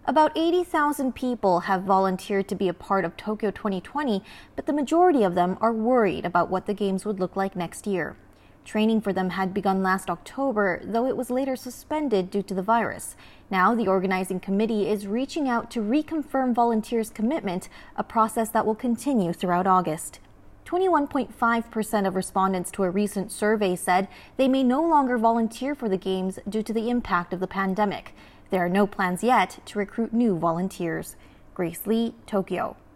About 80,000 people have volunteered to be a part of Tokyo 2020, but the majority of them are worried about what the Games would look like next year. Training for them had begun last October, though it was later suspended due to the virus. Now, the organizing committee is reaching out to reconfirm volunteers' commitment, a process that will continue throughout August. 21.5% of respondents to a recent survey said they may no longer volunteer for the Games due to the impact of the pandemic. There are no plans yet to recruit new volunteers. Grace Lee, Tokyo.